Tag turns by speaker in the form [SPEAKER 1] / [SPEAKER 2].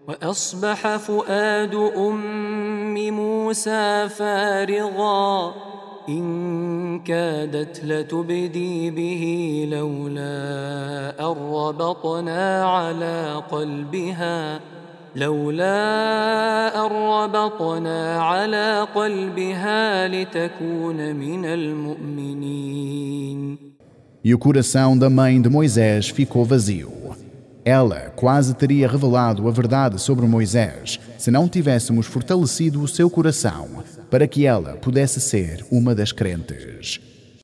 [SPEAKER 1] وأصبح فؤاد أم موسى فارغا إن كادت لتبدي به لولا أن ربطنا على قلبها لتكون من المؤمنين.
[SPEAKER 2] E o coração da mãe de Moisés ficou vazio. Ela quase teria revelado a verdade sobre Moisés se não tivéssemos fortalecido o seu coração para que ela pudesse ser uma das crentes.